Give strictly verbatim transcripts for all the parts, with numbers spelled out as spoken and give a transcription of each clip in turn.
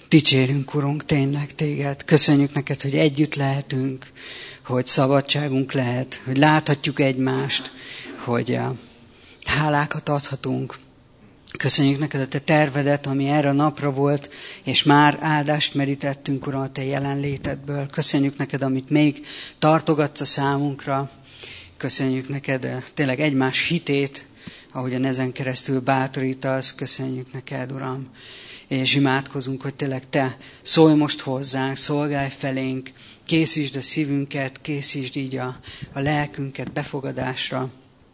Dicsérünk, Urunk, tényleg téged. Köszönjük neked, hogy együtt lehetünk, hogy szabadságunk lehet, hogy láthatjuk egymást, hogy hálákat adhatunk. Köszönjük neked a te tervedet, ami erre a napra volt, és már áldást merítettünk, Uram, a te jelenlétedből. Köszönjük neked, amit még tartogatsz a számunkra. Köszönjük neked tényleg egymás hitét, ahogyan ezen keresztül bátorítasz. Köszönjük neked, Uram. És imádkozunk, hogy tényleg te szólj most hozzánk, szolgálj felénk, készítsd a szívünket, készítsd így a, a lelkünket befogadásra.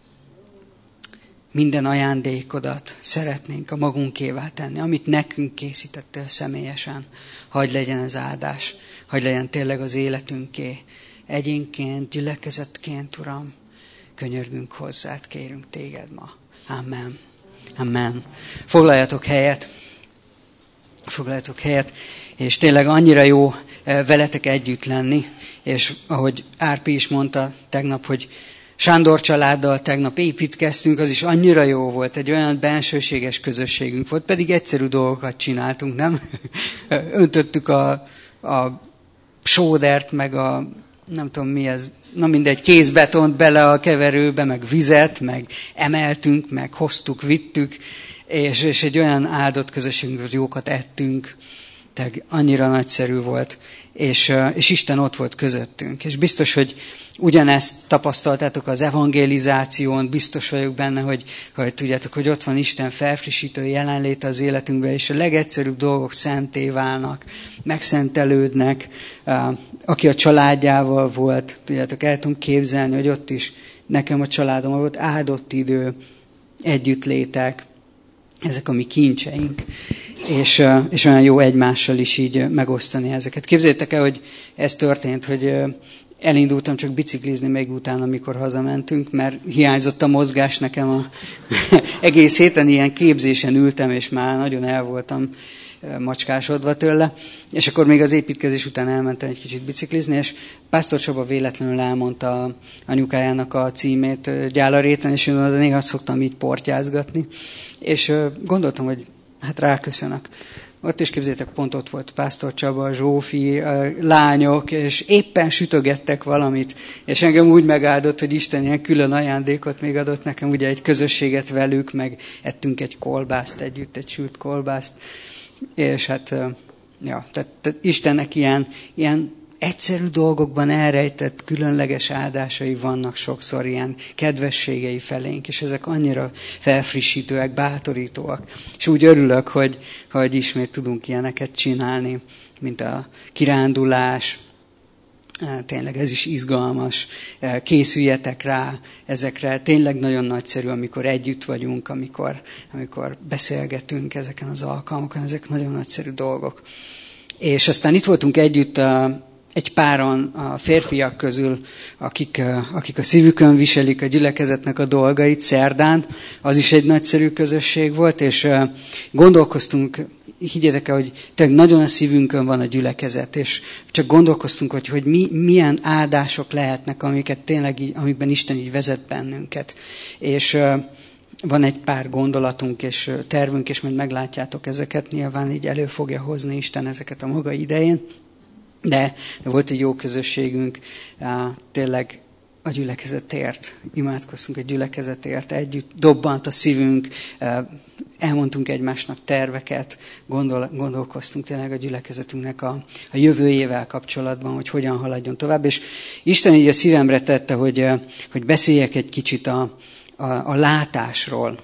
Minden ajándékodat szeretnénk a magunkévá tenni, amit nekünk készítettél személyesen. Hadd legyen ez áldás, hadd legyen tényleg az életünké. Egyénként, gyülekezetként, Uram, könyörgünk hozzád, kérünk téged ma. Amen. Amen. Foglaljatok helyet. Foglaljatok helyet, és tényleg annyira jó veletek együtt lenni, és ahogy Árpi is mondta tegnap, hogy Sándor családdal tegnap építkeztünk, az is annyira jó volt, egy olyan bensőséges közösségünk volt, pedig egyszerű dolgokat csináltunk, nem? Öntöttük a, a sódert, meg a, nem tudom mi ez, na mindegy, kézbetont bele a keverőbe, meg vizet, meg emeltünk, meg hoztuk, vittük, és, és egy olyan áldott közösségünk, hogy jókat ettünk, tehát annyira nagyszerű volt, és, és Isten ott volt közöttünk. És biztos, hogy ugyanezt tapasztaltátok az evangelizáción, biztos vagyok benne, hogy, hogy tudjátok, hogy ott van Isten felfrissítő jelenléte az életünkben, és a legegyszerűbb dolgok szenté válnak, megszentelődnek. Aki a családjával volt, tudjátok, el tudom képzelni, hogy ott is nekem a családom volt áldott idő, együttlétek, ezek a mi kincseink, és, és olyan jó egymással is így megosztani ezeket. Képzeljétek el, hogy ez történt, hogy elindultam csak biciklizni még utána, amikor hazamentünk, mert hiányzott a mozgás nekem. A egész héten ilyen képzésen ültem, és már nagyon el voltam macskásodva tőle, és akkor még az építkezés után elmentem egy kicsit biciklizni, és Pásztor Csaba véletlenül elmondta anyukájának a címét Gyálaréten, és én oda néha szoktam így portyázgatni, és gondoltam, hogy hát ráköszönök. Ott is képzeljétek, pont ott volt Pásztor Csaba, Zsófi, a lányok, és éppen sütögettek valamit, és engem úgy megáldott, hogy Isten ilyen külön ajándékot még adott nekem, ugye egy közösséget velük, meg ettünk egy kolbászt együtt, egy sült kolbászt, és hát, ja, tehát, tehát Istennek ilyen, ilyen egyszerű dolgokban elrejtett különleges áldásai vannak sokszor, ilyen kedvességei felénk, és ezek annyira felfrissítőek, bátorítóak. És úgy örülök, hogy, hogy ismét tudunk ilyeneket csinálni, mint a kirándulás. Tényleg ez is izgalmas. Készüljetek rá ezekre. Tényleg nagyon nagyszerű, amikor együtt vagyunk, amikor, amikor beszélgetünk ezeken az alkalmakon. Ezek nagyon nagyszerű dolgok. És aztán itt voltunk együtt egy páran a férfiak közül, akik, akik a szívükön viselik a gyülekezetnek a dolgait szerdán. Az is egy nagyszerű közösség volt, és gondolkoztunk, higgyétek el, hogy tényleg nagyon a szívünkön van a gyülekezet, és csak gondolkoztunk, hogy, hogy mi, milyen áldások lehetnek, amiket tényleg így, amikben Isten így vezet bennünket. És van egy pár gondolatunk és tervünk, és majd meglátjátok ezeket, nyilván így elő fogja hozni Isten ezeket a maga idején. De, de volt egy jó közösségünk, tényleg a gyülekezetért, imádkoztunk a gyülekezetért, együtt dobbant a szívünk, elmondtunk egymásnak terveket, gondol, gondolkoztunk tényleg a gyülekezetünknek a, a jövőjével kapcsolatban, hogy hogyan haladjon tovább. És Isten így a szívemre tette, hogy, hogy beszéljek egy kicsit a, a, a látásról.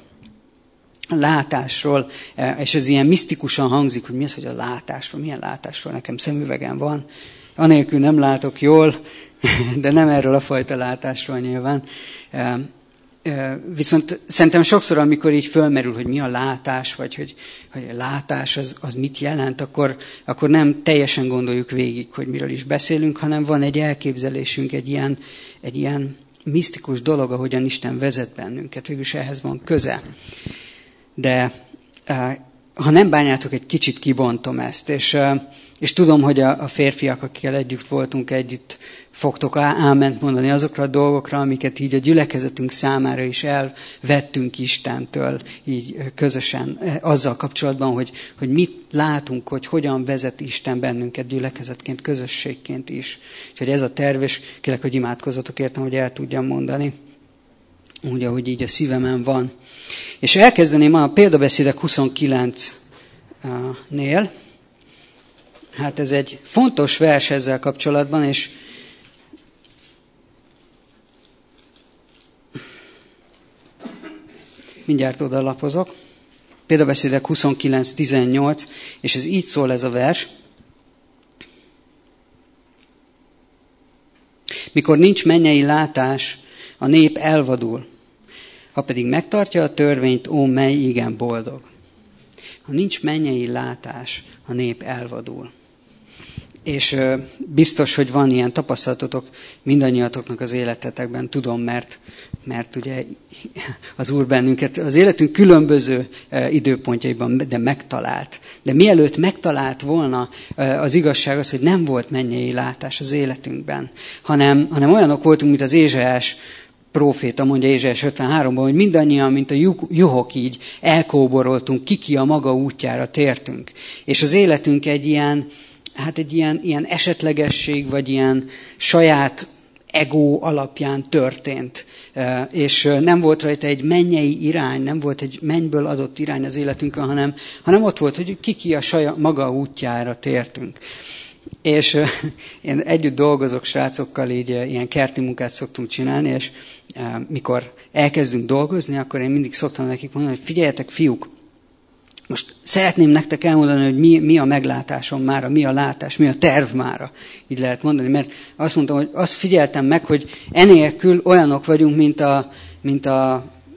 A látásról, és ez ilyen misztikusan hangzik, hogy mi az, hogy a látásról, milyen látásról, nekem szemüvegem van, anélkül nem látok jól, de nem erről a fajta látásról nyilván. Viszont szerintem sokszor, amikor így fölmerül, hogy mi a látás, vagy hogy, hogy a látás az, az mit jelent, akkor, akkor nem teljesen gondoljuk végig, hogy miről is beszélünk, hanem van egy elképzelésünk, egy ilyen, egy ilyen misztikus dolog, ahogyan Isten vezet bennünket, végülis ehhez van köze. De ha nem bánjátok, egy kicsit kibontom ezt, és, és tudom, hogy a, a férfiak, akikkel együtt voltunk, együtt fogtok áment mondani azokra a dolgokra, amiket így a gyülekezetünk számára is elvettünk Istentől, így közösen azzal kapcsolatban, hogy, hogy mit látunk, hogy hogyan vezet Isten bennünket gyülekezetként, közösségként is. Úgyhogy ez a terv, és kérlek, hogy imádkozzatok értem, hogy el tudjam mondani, úgy, ahogy így a szívemen van. És elkezdeném a példabeszédek huszonkilencnél. Hát ez egy fontos vers ezzel kapcsolatban, és mindjárt oda lapozok. Példabeszédek huszonkilenc tizennyolc, és ez így szól ez a vers. Mikor nincs mennyei látás, a nép elvadul. Ha pedig megtartja a törvényt, ó, mely igen boldog. Ha nincs mennyei látás, a nép elvadul. És biztos, hogy van ilyen tapasztalatotok mindannyiatoknak az életetekben, tudom, mert, mert ugye az Úr bennünket az életünk különböző időpontjaiban, de megtalált. De mielőtt megtalált volna, az igazság az, hogy nem volt mennyei látás az életünkben, hanem, hanem olyanok voltunk, mint az Ézsaiás próféta mondja Ézsaiás ötvenháromban, hogy mindannyian, mint a juhok így elkóboroltunk, kiki a maga útjára tértünk. És az életünk egy ilyen, hát egy ilyen, ilyen esetlegesség, vagy ilyen saját ego alapján történt. És nem volt rajta egy mennyei irány, nem volt egy mennyből adott irány az életünkön, hanem, hanem ott volt, hogy kiki a saját maga útjára tértünk. És uh, én együtt dolgozok srácokkal, így uh, ilyen kerti munkát szoktunk csinálni, és uh, mikor elkezdünk dolgozni, akkor én mindig szoktam nekik mondani, hogy figyeljetek, fiúk, most szeretném nektek elmondani, hogy mi, mi a meglátásom mára, mi a látás, mi a terv mára, így lehet mondani, mert azt mondtam, hogy azt figyeltem meg, hogy enélkül olyanok vagyunk, mint a, mint a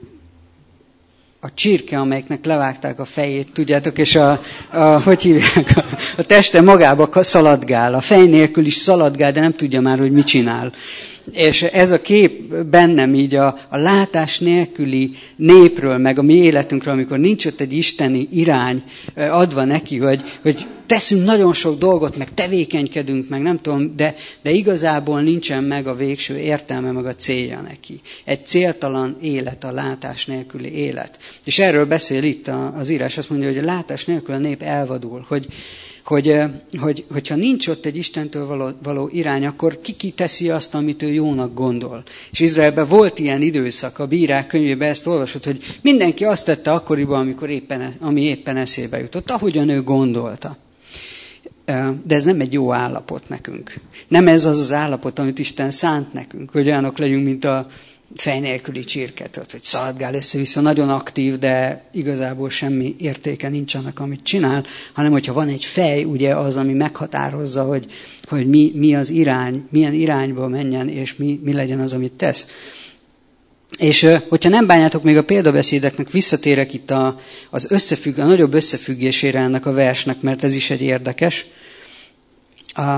a csirke, amelyiknek levágták a fejét, tudjátok, és a, a hogy hívják, a, a teste magába szaladgál, a fej nélkül is szaladgál, de nem tudja már, hogy mit csinál. És ez a kép bennem így a, a látás nélküli népről, meg a mi életünkről, amikor nincs ott egy isteni irány adva neki, hogy, hogy teszünk nagyon sok dolgot, meg tevékenykedünk, meg nem tudom, de, de igazából nincsen meg a végső értelme, meg a célja neki. Egy céltalan élet, a látás nélküli élet. És erről beszél itt az írás, azt mondja, hogy a látás nélkül a nép elvadul, hogy Hogy, hogy, hogyha nincs ott egy Istentől való, való irány, akkor ki ki teszi azt, amit ő jónak gondol. És Izraelben volt ilyen időszak, a Bírák könyvében ezt olvasott, hogy mindenki azt tette akkoriban, amikor éppen, ami éppen eszébe jutott, ahogyan ő gondolta. De ez nem egy jó állapot nekünk. Nem ez az az állapot, amit Isten szánt nekünk, hogy olyanok legyünk, mint a fej nélküli csirket, hogy szaladgál össze-vissza, nagyon aktív, de igazából semmi értéke nincs annak, amit csinál, hanem hogyha van egy fej, ugye az, ami meghatározza, hogy, hogy mi, mi az irány, milyen irányba menjen, és mi, mi legyen az, amit tesz. És hogyha nem bánjátok, még a példabeszédeknek visszatérek itt a, az összefügg, a nagyobb összefüggésére ennek a versnek, mert ez is egy érdekes. A,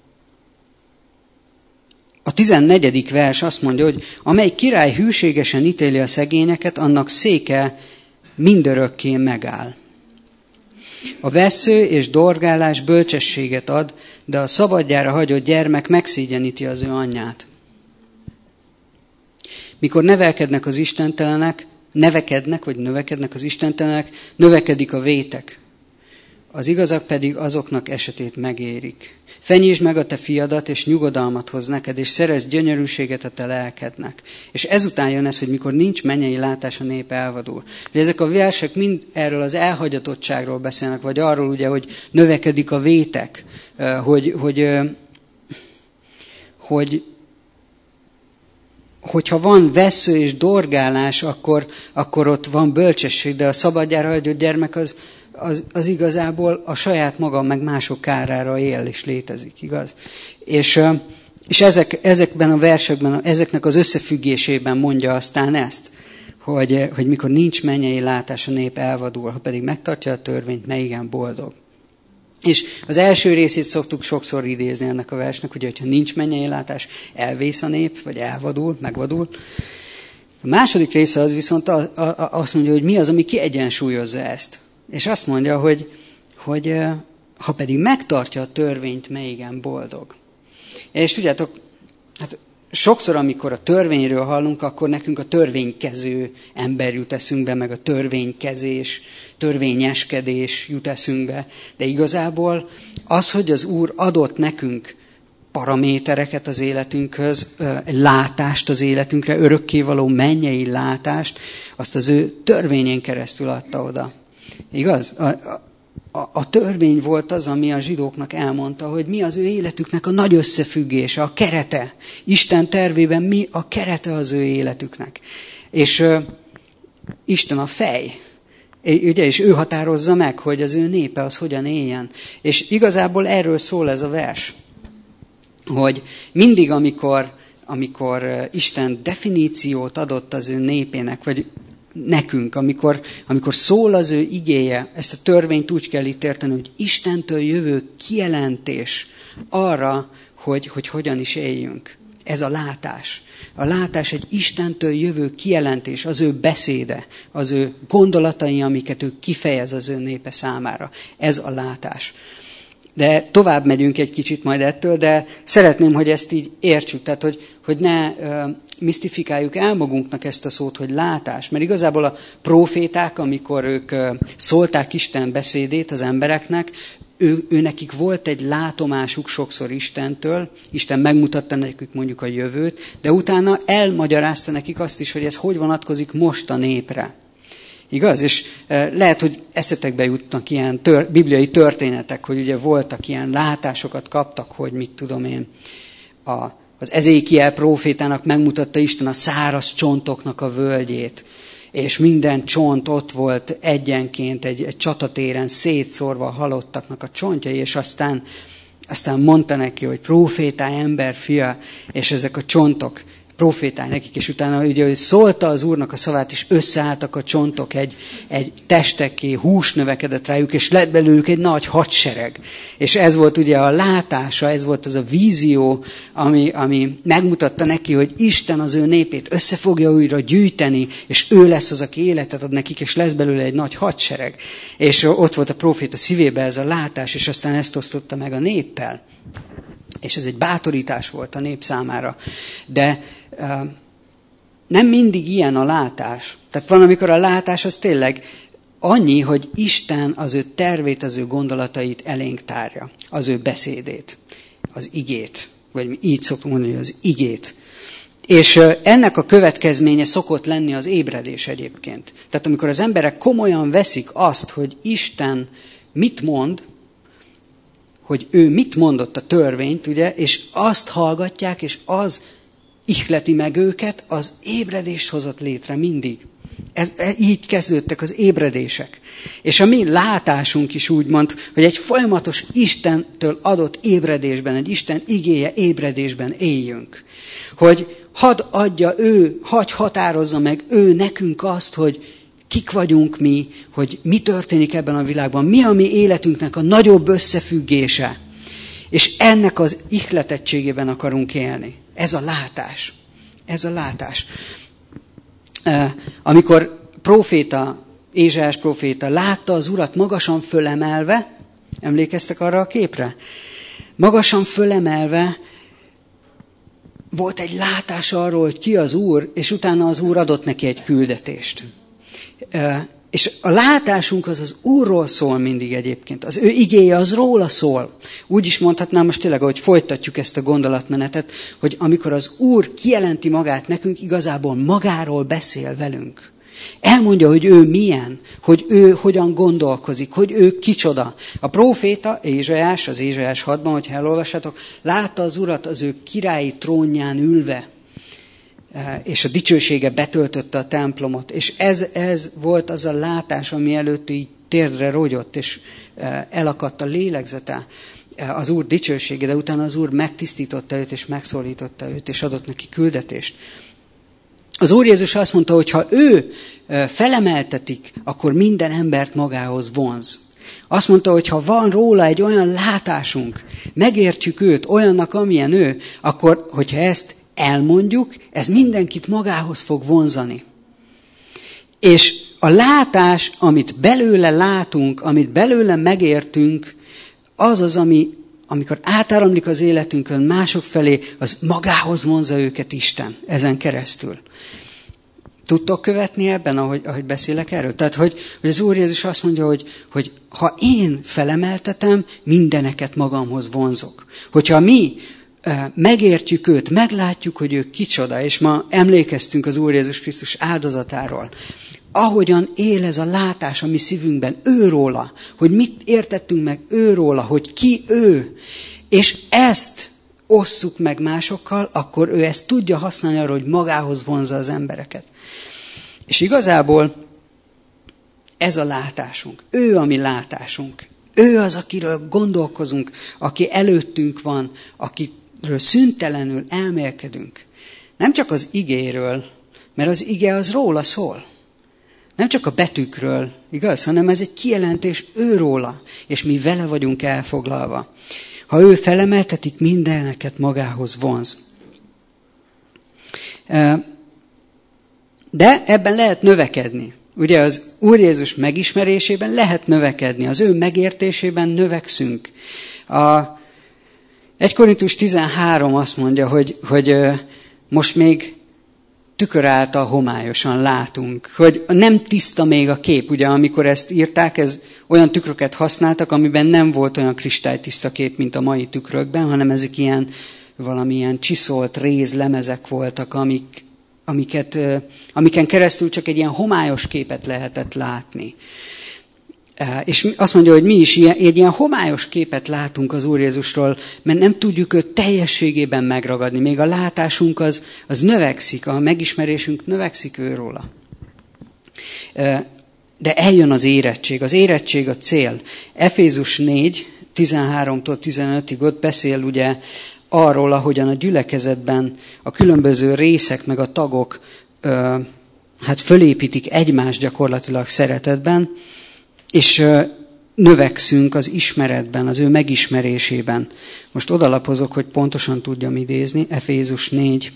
A tizennegyedik vers azt mondja, hogy amely király hűségesen ítéli a szegényeket, annak széke mindörökké megáll. A vessző és dorgálás bölcsességet ad, de a szabadjára hagyott gyermek megszégyeníti az ő anyját. Mikor nevelkednek az istentelenek, nevekednek, vagy növekednek az istentelenek, növekedik a vétek. Az igazak pedig azoknak esetét megérik. Fenyítsd meg a te fiadat, és nyugodalmat hoz neked, és szerezd gyönyörűséget a te lelkednek. És ezután jön ez, hogy mikor nincs mennyei látás, a nép elvadul. Ugye ezek a versek mind erről az elhagyatottságról beszélnek, vagy arról, ugye, hogy növekedik a vétek, hogy, hogy, hogy hogyha van vessző és dorgálás, akkor, akkor ott van bölcsesség, de a szabadjára hagyott gyermek az, az, az igazából a saját maga meg mások kárára él és létezik, igaz? És, és ezek, ezekben a versekben, ezeknek az összefüggésében mondja aztán ezt, hogy, hogy mikor nincs mennyei látás, a nép elvadul, ha pedig megtartja a törvényt, mely igen boldog. És az első részét szoktuk sokszor idézni ennek a versnek, ugye, hogyha nincs mennyei látás, elvész a nép, vagy elvadul, megvadul. A második része az viszont azt mondja, hogy mi az, ami kiegyensúlyozza ezt. És azt mondja, hogy, hogy ha pedig megtartja a törvényt, mely igen boldog. És tudjátok, hát sokszor, amikor a törvényről hallunk, akkor nekünk a törvénykező ember jut eszünkbe, meg a törvénykezés, törvényeskedés jut eszünkbe. De igazából az, hogy az Úr adott nekünk paramétereket az életünkhöz, egy látást az életünkre, örökkévaló mennyei látást, azt az ő törvényén keresztül adta oda. Igaz? A, a, a törvény volt az, ami a zsidóknak elmondta, hogy mi az ő életüknek a nagy összefüggése, a kerete. Isten tervében mi a kerete az ő életüknek. És uh, Isten a fej. Ugye, és ő határozza meg, hogy az ő népe az hogyan éljen. És igazából erről szól ez a vers. Hogy mindig, amikor, amikor Isten definíciót adott az ő népének, vagy nekünk, amikor, amikor szól az ő igéje, ezt a törvényt úgy kell itt érteni, hogy Istentől jövő kijelentés arra, hogy, hogy hogyan is éljünk. Ez a látás. A látás egy Istentől jövő kijelentés, az ő beszéde, az ő gondolatai, amiket ő kifejez az ő népe számára. Ez a látás. De tovább megyünk egy kicsit majd ettől, de szeretném, hogy ezt így értsük, tehát hogy, hogy ne uh, misztifikáljuk el magunknak ezt a szót, hogy látás. Mert igazából a próféták, amikor ők uh, szólták Isten beszédét az embereknek, ő, ő nekik volt egy látomásuk sokszor Istentől, Isten megmutatta nekik mondjuk a jövőt, de utána elmagyarázta nekik azt is, hogy ez hogy vonatkozik most a népre. Igaz? És lehet, hogy eszetekbe jutnak ilyen tör, bibliai történetek, hogy ugye voltak ilyen látásokat kaptak, hogy mit tudom én, a, az Ezékiel prófétának megmutatta Isten a száraz csontoknak a völgyét, és minden csont ott volt egyenként egy, egy csatatéren szétszórva a halottaknak a csontjai, és aztán, aztán mondta neki, hogy prófétálj, ember fia, és ezek a csontok profétálj nekik, és utána ugye hogy szólta az Úrnak a szavát, és összeálltak a csontok egy, egy testekké, hús növekedett rájuk, és lett belőlük egy nagy hadsereg. És ez volt ugye a látása, ez volt az a vízió, ami, ami megmutatta neki, hogy Isten az ő népét össze fogja újra gyűjteni, és ő lesz az, aki életet ad nekik, és lesz belőle egy nagy hadsereg. És ott volt a próféta szívében ez a látás, és aztán ezt osztotta meg a néppel. És ez egy bátorítás volt a nép számára. De uh, nem mindig ilyen a látás. Tehát van, amikor a látás az tényleg annyi, hogy Isten az ő tervét, az ő gondolatait elénk tárja. Az ő beszédét, az igét. Vagy mi így szoktunk mondani, az igét. És uh, ennek a következménye szokott lenni az ébredés egyébként. Tehát amikor az emberek komolyan veszik azt, hogy Isten mit mond, hogy ő mit mondott a törvényt, ugye, és azt hallgatják, és az ihleti meg őket, az ébredést hozott létre mindig. Ez, így kezdődtek az ébredések. És a mi látásunk is úgy mond, hogy egy folyamatos Istentől adott ébredésben, egy Isten igéje ébredésben éljünk. Hogy hadd adja ő, hadd határozza meg ő nekünk azt, hogy kik vagyunk mi, hogy mi történik ebben a világban, mi a mi életünknek a nagyobb összefüggése. És ennek az ihletettségében akarunk élni. Ez a látás. Ez a látás. Amikor próféta, Ézsaiás próféta látta az Urat magasan fölemelve, emlékeztek arra a képre? Magasan fölemelve volt egy látás arról, hogy ki az Úr, és utána az Úr adott neki egy küldetést. És a látásunk az az Úrról szól mindig egyébként. Az ő igéje az róla szól. Úgy is mondhatnám most tényleg, hogy folytatjuk ezt a gondolatmenetet, hogy amikor az Úr kijelenti magát nekünk, igazából magáról beszél velünk. Elmondja, hogy ő milyen, hogy ő hogyan gondolkozik, hogy ő kicsoda. A próféta, Ézsaiás, az Ézsaiás hatban, hogyha elolvassátok, látta az Urat az ő királyi trónján ülve, és a dicsősége betöltötte a templomot. És ez, ez volt az a látás, ami előtt így térdre rogyott, és elakadt a lélegzete, az Úr dicsősége, de utána az Úr megtisztította őt, és megszólította őt, és adott neki küldetést. Az Úr Jézus azt mondta, hogy ha ő felemeltetik, akkor minden embert magához vonz. Azt mondta, hogy ha van róla egy olyan látásunk, megértjük őt olyannak, amilyen ő, akkor, hogyha ezt elmondjuk, ez mindenkit magához fog vonzani. És a látás, amit belőle látunk, amit belőle megértünk, az az, ami, amikor átáramlik az életünkön mások felé, az magához vonzza őket Isten ezen keresztül. Tudtok követni ebben, ahogy, ahogy beszélek erről? Tehát, hogy, hogy az Úr Jézus azt mondja, hogy, hogy ha én felemeltetem, mindeneket magamhoz vonzok. Hogyha mi e, megértjük őt, meglátjuk, hogy ő kicsoda, és ma emlékeztünk az Úr Jézus Krisztus áldozatáról, ahogyan él ez a látás a mi szívünkben, őróla, hogy mit értettünk meg őróla, hogy ki ő, és ezt osszuk meg másokkal, akkor ő ezt tudja használni arra, hogy magához vonzza az embereket. És igazából ez a látásunk, ő a mi látásunk, ő az, akiről gondolkozunk, aki előttünk van, akiről szüntelenül elmélkedünk. Nem csak az igéről, mert az ige az róla szól. Nem csak a betűkről, igaz, hanem ez egy kijelentés őróla, és mi vele vagyunk elfoglalva. Ha ő felemeltetik, mindeneket magához vonz. De ebben lehet növekedni. Ugye az Úr Jézus megismerésében lehet növekedni, az ő megértésében növekszünk. A egy Korintus tizenhárom azt mondja, hogy, hogy most még tükör által homályosan látunk, hogy nem tiszta még a kép. Ugye amikor ezt írták, ez olyan tükröket használtak, amiben nem volt olyan kristálytiszta kép, mint a mai tükrökben, hanem ezek ilyen valamilyen csiszolt rézlemezek voltak, amik, amiket, amiken keresztül csak egy ilyen homályos képet lehetett látni. És azt mondja, hogy mi is ilyen, egy ilyen homályos képet látunk az Úr Jézusról, mert nem tudjuk őt teljességében megragadni. Még a látásunk az, az növekszik, a megismerésünk növekszik őróla. De eljön az érettség. Az érettség a cél. Efézus négy, tizenháromtól tizenötig ott beszél ugye arról, ahogyan a gyülekezetben a különböző részek meg a tagok hát fölépítik egymást gyakorlatilag szeretetben, és növekszünk az ismeretben, az ő megismerésében. Most odalapozok, hogy pontosan tudjam idézni. Efézus négy.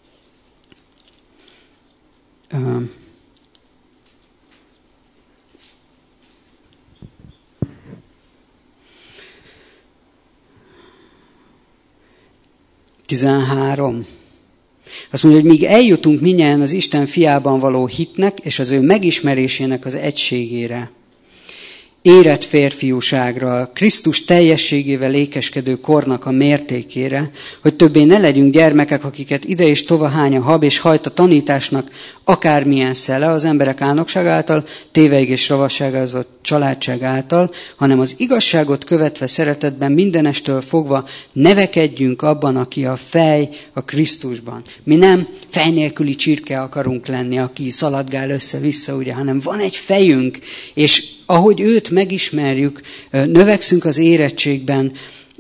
tizenhárom. Azt mondja, hogy míg eljutunk mindnyájan az Isten fiában való hitnek, és az ő megismerésének az egységére, érett férfiúságra, Krisztus teljességével ékeskedő kornak a mértékére, hogy többé ne legyünk gyermekek, akiket ide és tova hány a hab, és hajt a tanításnak akármilyen szele az emberek álnokság által, téveig és ravasságázott családság által, hanem az igazságot követve szeretetben mindenestől fogva nevekedjünk abban, aki a fej a Krisztusban. Mi nem fej nélküli csirke akarunk lenni, aki szaladgál össze-vissza, ugye, hanem van egy fejünk, és ahogy őt megismerjük, növekszünk az érettségben,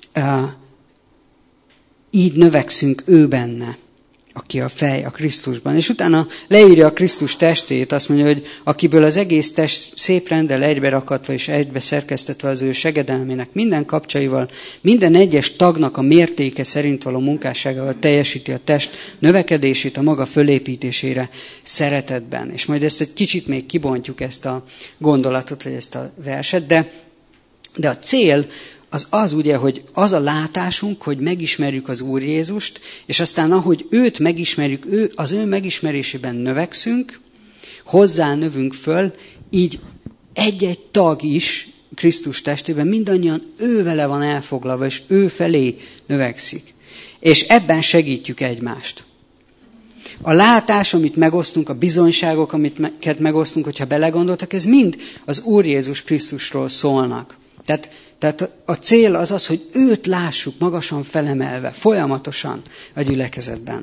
így növekszünk ő benne, aki a fej a Krisztusban. És utána leírja a Krisztus testét, azt mondja, hogy akiből az egész test szép renddel egybe rakatva és egybe szerkesztetve az ő segedelmének minden kapcsaival, minden egyes tagnak a mértéke szerint való munkásságával teljesíti a test növekedését a maga fölépítésére szeretetben. És majd ezt egy kicsit még kibontjuk, ezt a gondolatot, vagy ezt a verset, de, de a cél az az ugye, hogy az a látásunk, hogy megismerjük az Úr Jézust, és aztán ahogy őt megismerjük, ő, az ő megismerésében növekszünk, hozzá növünk föl, így egy-egy tag is Krisztus testében mindannyian ő vele van elfoglalva, és ő felé növekszik. És ebben segítjük egymást. A látás, amit megosztunk, a bizonyságok, amiket megosztunk, hogyha belegondoltak, ez mind az Úr Jézus Krisztusról szólnak. Tehát, tehát a cél az az, hogy őt lássuk magasan felemelve, folyamatosan a gyülekezetben.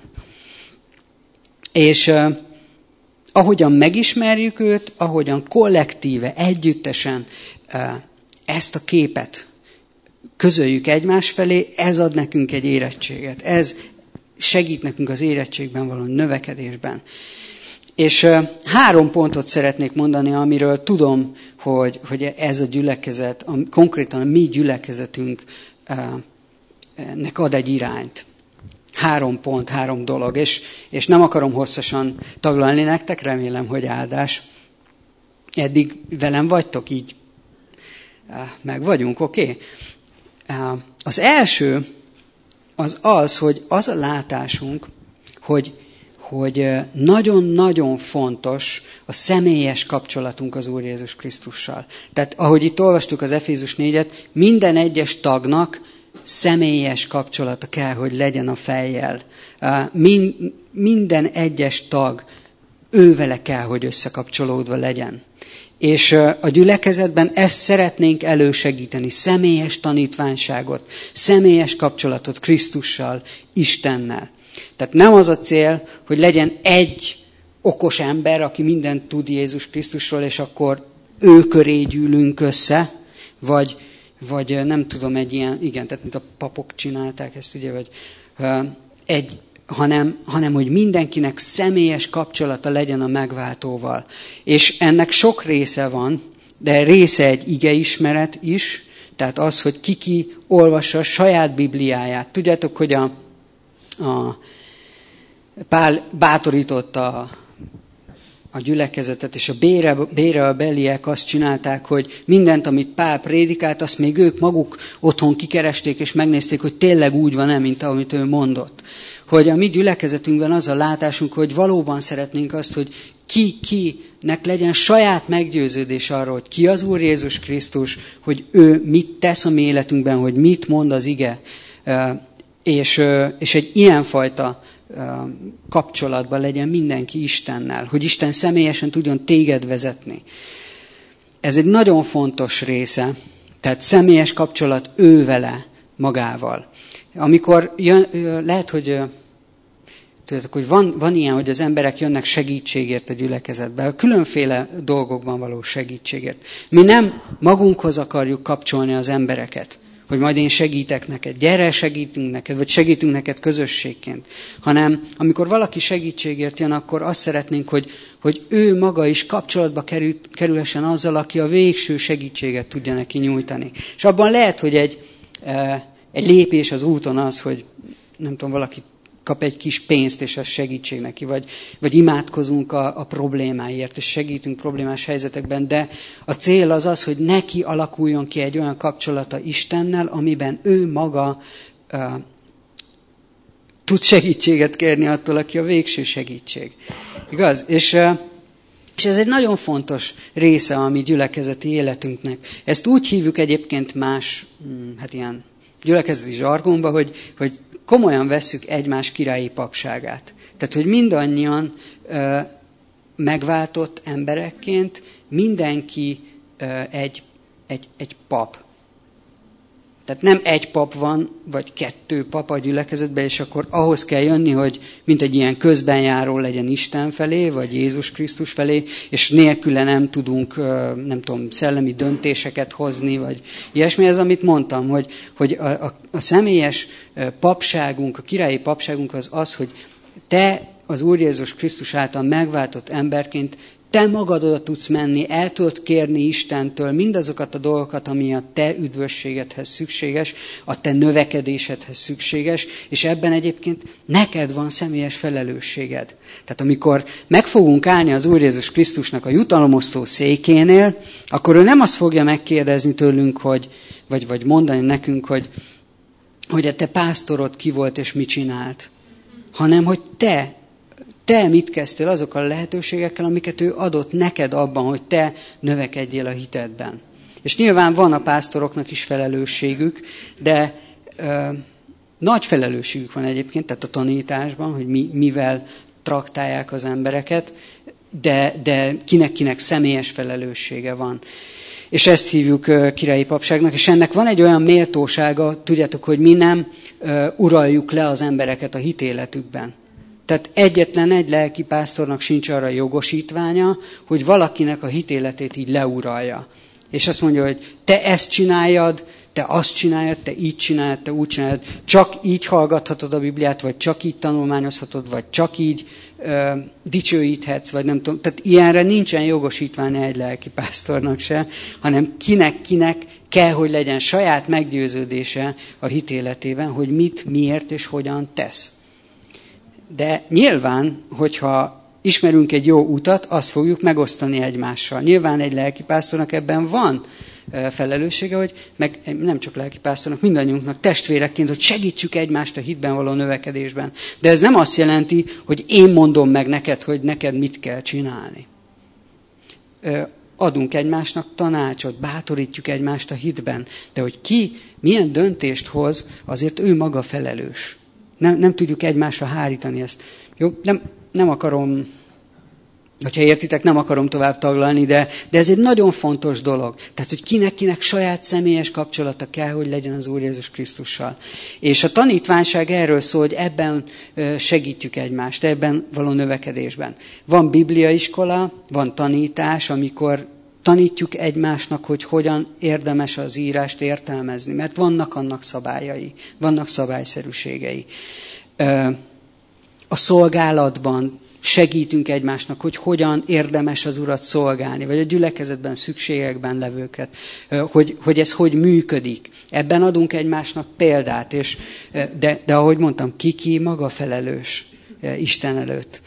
És uh, ahogyan megismerjük őt, ahogyan kollektíve, együttesen uh, ezt a képet közöljük egymás felé, ez ad nekünk egy érettséget. Ez segít nekünk az érettségben való növekedésben. És uh, három pontot szeretnék mondani, amiről tudom, hogy, hogy ez a gyülekezet, a, konkrétan a mi gyülekezetünknek uh, ad egy irányt. Három pont, három dolog, és, és nem akarom hosszasan taglalni nektek, remélem, hogy áldás. Eddig velem vagytok, így uh, meg vagyunk, oké? Az első az az, hogy az a látásunk, hogy, hogy nagyon-nagyon fontos a személyes kapcsolatunk az Úr Jézus Krisztussal. Tehát ahogy itt olvastuk az Efézus négyet, minden egyes tagnak személyes kapcsolata kell, hogy legyen a fejjel. Minden egyes tag ővele kell, hogy összekapcsolódva legyen. És a gyülekezetben ezt szeretnénk elősegíteni, személyes tanítványságot, személyes kapcsolatot Krisztussal, Istennel. Tehát nem az a cél, hogy legyen egy okos ember, aki mindent tud Jézus Krisztusról, és akkor ő köré gyűlünk össze, vagy, vagy nem tudom, egy ilyen, igen, tehát mint a papok csinálták ezt, ugye, vagy egy, hanem, hanem hogy mindenkinek személyes kapcsolata legyen a megváltóval. És ennek sok része van, de része egy igeismeret is, tehát az, hogy ki-ki olvassa a saját Bibliáját. Tudjátok, hogy a, a Pál bátorította a gyülekezetet, és a bére, bére a beliek azt csinálták, hogy mindent, amit Pál prédikált, azt még ők maguk otthon kikeresték, és megnézték, hogy tényleg úgy van-e, mint amit ő mondott. Hogy a mi gyülekezetünkben az a látásunk, hogy valóban szeretnénk azt, hogy ki-kinek legyen saját meggyőződés arról, hogy ki az Úr Jézus Krisztus, hogy ő mit tesz a mi életünkben, hogy mit mond az ige. És, és egy ilyenfajta kapcsolatban legyen mindenki Istennel, hogy Isten személyesen tudjon téged vezetni. Ez egy nagyon fontos része, tehát személyes kapcsolat ő vele magával. Amikor jön, lehet, hogy, tudjátok, hogy van, van ilyen, hogy az emberek jönnek segítségért a gyülekezetbe, különféle dolgokban való segítségért. Mi nem magunkhoz akarjuk kapcsolni az embereket, hogy majd én segítek neked, gyere, segítünk neked, vagy segítünk neked közösségként. Hanem amikor valaki segítségért jön, akkor azt szeretnénk, hogy, hogy ő maga is kapcsolatba kerül, kerülhessen azzal, aki a végső segítséget tudja neki nyújtani. És abban lehet, hogy egy, egy lépés az úton az, hogy nem tudom, valaki kap egy kis pénzt, és az segítség neki, vagy, vagy imádkozunk a, a problémáért, és segítünk problémás helyzetekben, de a cél az az, hogy neki alakuljon ki egy olyan kapcsolata Istennel, amiben ő maga uh, tud segítséget kérni attól, aki a végső segítség. Igaz? És, uh, és ez egy nagyon fontos része a mi gyülekezeti életünknek. Ezt úgy hívjuk egyébként más, hát ilyen gyülekezeti zsargonba, hogy, hogy komolyan vesszük egymás királyi papságát. Tehát, hogy mindannyian ö, megváltott emberekként mindenki ö, egy, egy, egy pap. Tehát nem egy pap van, vagy kettő pap a gyülekezetben, és akkor ahhoz kell jönni, hogy mint egy ilyen közbenjáró legyen Isten felé, vagy Jézus Krisztus felé, és nélküle nem tudunk, nem tudom, szellemi döntéseket hozni, vagy ilyesmi. Ez, amit mondtam, hogy, hogy a, a, a személyes papságunk, a királyi papságunk az az, hogy te az Úr Jézus Krisztus által megváltott emberként te magad oda tudsz menni, el tudod kérni Istentől mindazokat a dolgokat, ami a te üdvösségedhez szükséges, a te növekedésedhez szükséges, és ebben egyébként neked van személyes felelősséged. Tehát amikor meg fogunk állni az Úr Jézus Krisztusnak a jutalomosztó székénél, akkor ő nem azt fogja megkérdezni tőlünk, hogy, vagy, vagy mondani nekünk, hogy, hogy a te pásztorod ki volt és mit csinált, hanem hogy te, Te mit kezdtél azokkal a lehetőségekkel, amiket ő adott neked abban, hogy te növekedjél a hitedben. És nyilván van a pásztoroknak is felelősségük, de ö, nagy felelősségük van egyébként, tehát a tanításban, hogy mi, mivel traktálják az embereket, de, de kinek-kinek személyes felelőssége van. És ezt hívjuk uh, királyi papságnak, és ennek van egy olyan méltósága, tudjátok, hogy mi nem uh, uraljuk le az embereket a hitéletükben. Tehát egyetlen egy lelkipásztornak sincs arra jogosítványa, hogy valakinek a hitéletét így leuralja. És azt mondja, hogy te ezt csináljad, te azt csináljad, te így csináljad, te úgy csináljad. Csak így hallgathatod a Bibliát, vagy csak így tanulmányozhatod, vagy csak így ö, dicsőíthetsz, vagy nem tudom. Tehát ilyenre nincsen jogosítványa egy lelkipásztornak se, hanem kinek-kinek kell, hogy legyen saját meggyőződése a hitéletében, hogy mit, miért és hogyan tesz. De nyilván, hogyha ismerünk egy jó utat, azt fogjuk megosztani egymással. Nyilván egy lelkipásztornak ebben van felelőssége, hogy meg nem csak lelkipásztornak, mindannyiunknak testvérekként, hogy segítsük egymást a hitben való növekedésben. De ez nem azt jelenti, hogy én mondom meg neked, hogy neked mit kell csinálni. Adunk egymásnak tanácsot, bátorítjuk egymást a hitben, de hogy ki milyen döntést hoz, azért ő maga felelős. Nem, nem tudjuk egymásra hárítani ezt. Jó, nem, nem akarom, hogyha értitek, nem akarom tovább taglalni, de, de ez egy nagyon fontos dolog. Tehát, hogy kinek-kinek saját személyes kapcsolata kell, hogy legyen az Úr Jézus Krisztussal. És a tanítványság erről szól, hogy ebben segítjük egymást, ebben való növekedésben. Van bibliaiskola, van tanítás, amikor tanítjuk egymásnak, hogy hogyan érdemes az írást értelmezni, mert vannak annak szabályai, vannak szabályszerűségei. A szolgálatban segítünk egymásnak, hogy hogyan érdemes az Urat szolgálni, vagy a gyülekezetben, szükségekben levőket, hogy, hogy ez hogy működik. Ebben adunk egymásnak példát, és, de, de ahogy mondtam, ki-ki maga felelős Isten előtt.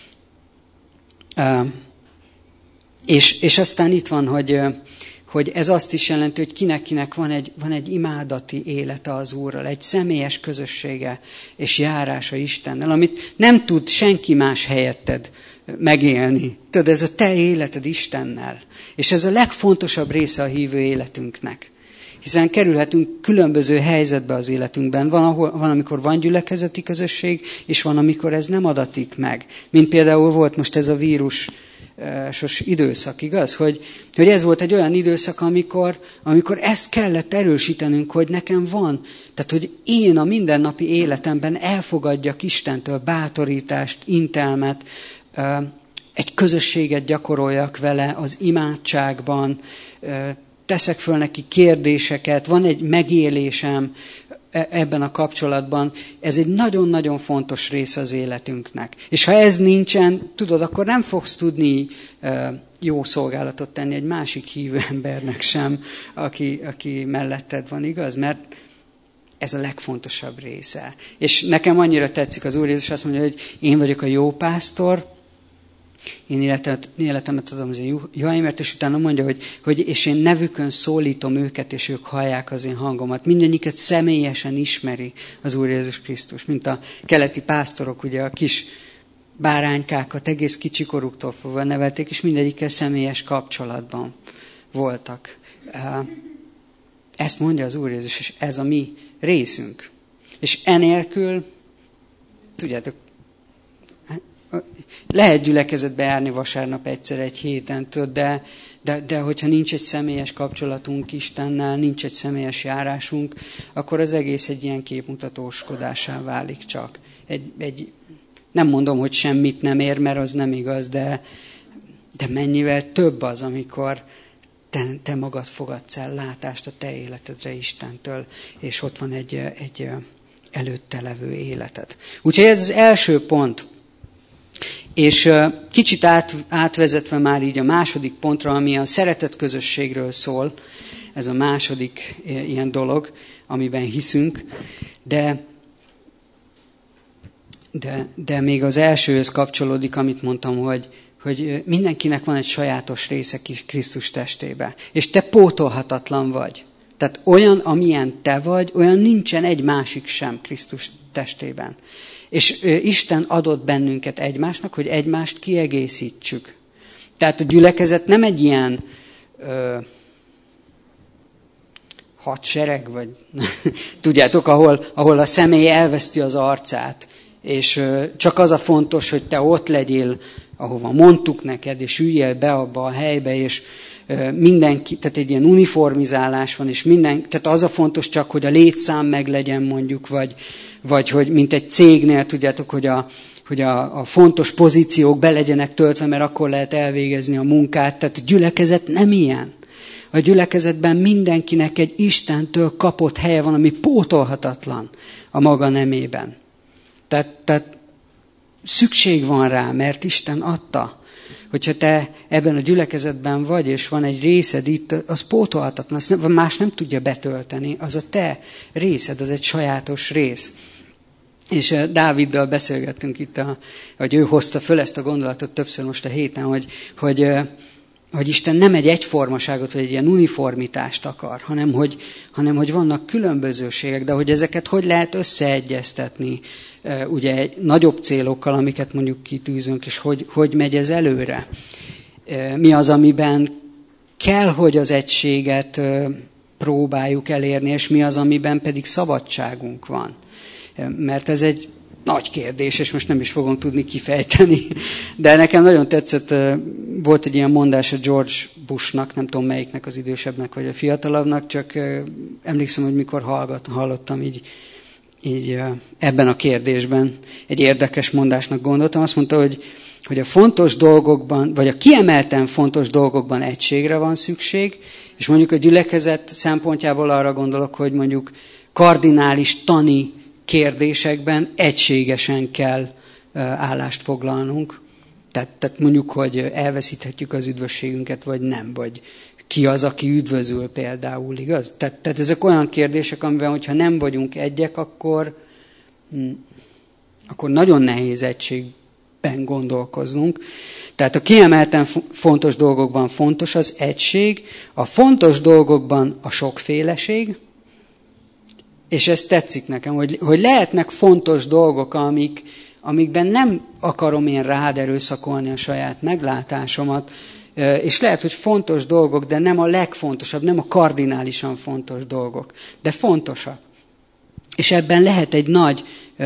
És, és aztán itt van, hogy, hogy ez azt is jelenti, hogy kinek-kinek van egy, van egy imádati élete az Úrral, egy személyes közössége és járása Istennel, amit nem tud senki más helyetted megélni. Tudod, ez a te életed Istennel. És ez a legfontosabb része a hívő életünknek. Hiszen kerülhetünk különböző helyzetbe az életünkben. Van, ahol, van, amikor van gyülekezeti közösség, és van, amikor ez nem adatik meg. Mint például volt most ez a vírus sos időszak, igaz? Hogy, hogy ez volt egy olyan időszak, amikor, amikor ezt kellett erősítenünk, hogy nekem van. Tehát, hogy én a mindennapi életemben elfogadjak Istentől bátorítást, intelmet, egy közösséget gyakoroljak vele az imádságban, teszek föl neki kérdéseket, van egy megélésem ebben a kapcsolatban. Ez egy nagyon-nagyon fontos része az életünknek. És ha ez nincsen, tudod, akkor nem fogsz tudni jó szolgálatot tenni egy másik hívő embernek sem, aki, aki melletted van, igaz? Mert ez a legfontosabb része. És nekem annyira tetszik az Úr Jézus, azt mondja, hogy én vagyok a jó pásztor, én életemet, életemet adom az én juhaimért, és utána mondja, hogy, hogy és én nevükön szólítom őket, és ők hallják az én hangomat. Mindennyiket személyesen ismeri az Úr Jézus Krisztus, mint a keleti pásztorok, ugye a kis báránykákat egész kicsikoruktól fogva nevelték, és mindegyikkel személyes kapcsolatban voltak. Ezt mondja az Úr Jézus, és ez a mi részünk. És enélkül, tudjátok, lehet gyülekezetbe járni vasárnap egyszer egy héten, de, de, de hogyha nincs egy személyes kapcsolatunk Istennel, nincs egy személyes járásunk, akkor az egész egy ilyen képmutatóskodásá válik csak. Egy, egy, nem mondom, hogy semmit nem ér, mert az nem igaz, de, de mennyivel több az, amikor te, te magad fogadsz el látást a te életedre Istentől, és ott van egy, egy előtte levő életed. Úgyhogy ez az első pont. És kicsit át, átvezetve már így a második pontra, ami a szeretet közösségről szól, ez a második ilyen dolog, amiben hiszünk, de, de, de még az elsőhöz kapcsolódik, amit mondtam, hogy, hogy mindenkinek van egy sajátos része Krisztus testébe, és te pótolhatatlan vagy. Tehát olyan, amilyen te vagy, olyan nincsen egy másik sem Krisztus testében. És Isten adott bennünket egymásnak, hogy egymást kiegészítsük. Tehát a gyülekezet nem egy ilyen ö, hadsereg, vagy tudjátok, ahol, ahol a személy elveszti az arcát, és ö, csak az a fontos, hogy te ott legyél, ahova mondtuk neked, és üljél be abba a helybe, és ö, mindenki, tehát egy ilyen uniformizálás van, és minden, tehát az a fontos csak, hogy a létszám meg legyen mondjuk, vagy vagy hogy mint egy cégnél, tudjátok, hogy a, hogy a, a fontos pozíciók be legyenek töltve, mert akkor lehet elvégezni a munkát. Tehát a gyülekezet nem ilyen. A gyülekezetben mindenkinek egy Istentől kapott helye van, ami pótolhatatlan a maga nemében. Tehát, tehát szükség van rá, mert Isten adta. Hogyha te ebben a gyülekezetben vagy, és van egy részed itt, az pótolhatatlan, azt nem, más nem tudja betölteni, az a te részed, az egy sajátos rész. És Dáviddal beszélgettünk itt, a, hogy ő hozta föl ezt a gondolatot többször most a héten, hogy, hogy, hogy Isten nem egy egyformaságot, vagy egy ilyen uniformitást akar, hanem hogy, hanem hogy vannak különbözőségek, de hogy ezeket hogy lehet összeegyeztetni, ugye egy nagyobb célokkal, amiket mondjuk kitűzünk, és hogy, hogy megy ez előre. Mi az, amiben kell, hogy az egységet próbáljuk elérni, és mi az, amiben pedig szabadságunk van. Mert ez egy nagy kérdés, és most nem is fogom tudni kifejteni. De nekem nagyon tetszett, volt egy ilyen mondás a George Bushnak, nem tudom melyiknek, az idősebbnek vagy a fiatalabbnak, csak emlékszem, hogy mikor hallgat, hallottam így, így ebben a kérdésben egy érdekes mondásnak gondoltam. Azt mondta, hogy, hogy a fontos dolgokban, vagy a kiemelten fontos dolgokban egységre van szükség, és mondjuk a gyülekezet szempontjából arra gondolok, hogy mondjuk kardinális tani kérdésekben egységesen kell állást foglalnunk. Tehát, tehát mondjuk, hogy elveszíthetjük az üdvösségünket, vagy nem, vagy ki az, aki üdvözül például, igaz? Tehát, tehát ezek olyan kérdések, amiben, hogyha nem vagyunk egyek, akkor, akkor nagyon nehéz egységben gondolkoznunk. Tehát a kiemelten fontos dolgokban fontos az egység, a fontos dolgokban a sokféleség, és ez tetszik nekem, hogy, hogy lehetnek fontos dolgok, amik, amikben nem akarom én rád erőszakolni a saját meglátásomat, és lehet, hogy fontos dolgok, de nem a legfontosabb, nem a kardinálisan fontos dolgok, de fontosak. És ebben lehet egy nagy,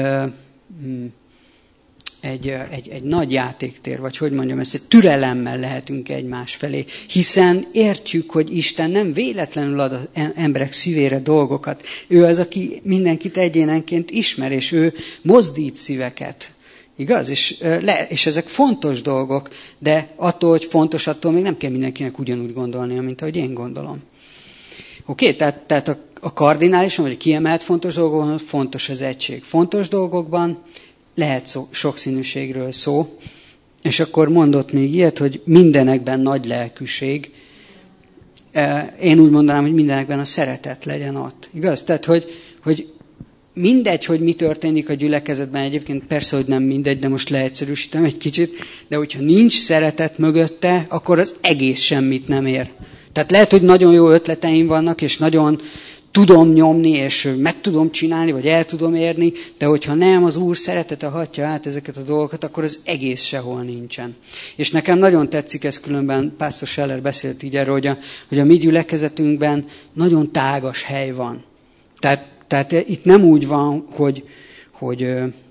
egy, egy, egy nagy játéktér, vagy hogy mondjam ezt, egy türelemmel lehetünk egymás felé, hiszen értjük, hogy Isten nem véletlenül ad az emberek szívére dolgokat. Ő az, aki mindenkit egyénenként ismer, és ő mozdít szíveket. Igaz? És, le, és ezek fontos dolgok, de attól, hogy fontos, attól még nem kell mindenkinek ugyanúgy gondolnia, mint ahogy én gondolom. Oké? Okay? Tehát, tehát a, a kardinálisan, vagy a kiemelt fontos dolgokban fontos az egység. Fontos dolgokban lehet szó, sokszínűségről szó, és akkor mondott még ilyet, hogy mindenekben nagy lelkűség. Én úgy mondanám, hogy mindenekben a szeretet legyen ott. Igaz? Tehát, hogy, hogy mindegy, hogy mi történik a gyülekezetben, egyébként persze, hogy nem mindegy, de most leegyszerűsítem egy kicsit, de hogyha nincs szeretet mögötte, akkor az egész semmit nem ér. Tehát lehet, hogy nagyon jó ötleteim vannak, és nagyon tudom nyomni, és meg tudom csinálni, vagy el tudom érni, de hogyha nem az Úr szeretete hatja át ezeket a dolgokat, akkor az egész sehol nincsen. És nekem nagyon tetszik ez, különben Pásztor Scheller beszélt így erről, hogy a, hogy a mi gyülekezetünkben nagyon tágas hely van. Tehát, tehát itt nem úgy van, hogy, hogy